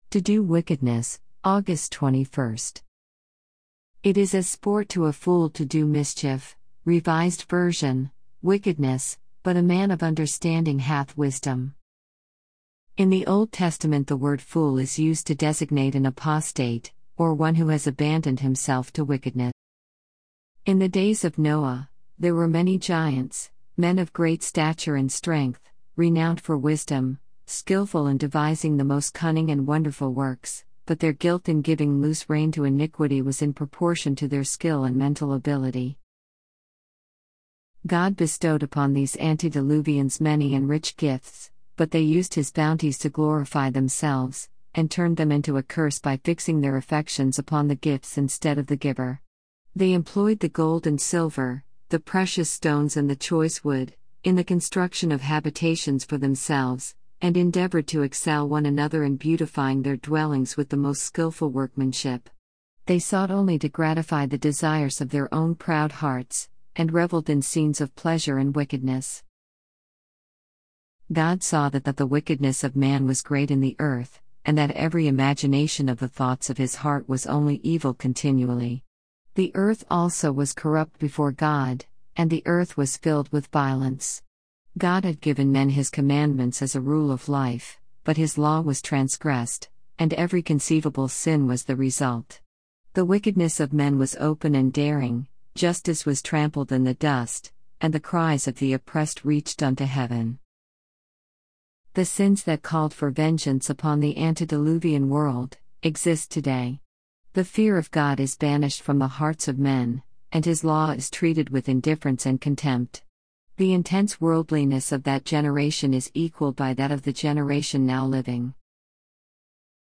To do wickedness, August 21st. It is as sport to a fool to do mischief. Revised version, wickedness, but a man of understanding hath wisdom. In the Old Testament, the word fool is used to designate an apostate, or one who has abandoned himself to wickedness. In the days of Noah, there were many giants, men of great stature and strength, renowned for wisdom, skillful in devising the most cunning and wonderful works, but their guilt in giving loose rein to iniquity was in proportion to their skill and mental ability. God bestowed upon these antediluvians many and rich gifts, but they used his bounties to glorify themselves, and turned them into a curse by fixing their affections upon the gifts instead of the giver. They employed the gold and silver, the precious stones and the choice wood, in the construction of habitations for themselves, and endeavored to excel one another in beautifying their dwellings with the most skillful workmanship. They sought only to gratify the desires of their own proud hearts, and reveled in scenes of pleasure and wickedness. God saw that the wickedness of man was great in the earth, and that every imagination of the thoughts of his heart was only evil continually. The earth also was corrupt before God, and the earth was filled with violence. God had given men his commandments as a rule of life, but his law was transgressed, and every conceivable sin was the result. The wickedness of men was open and daring, justice was trampled in the dust, and the cries of the oppressed reached unto heaven. The sins that called for vengeance upon the antediluvian world exist today. The fear of God is banished from the hearts of men, and his law is treated with indifference and contempt. The intense worldliness of that generation is equaled by that of the generation now living.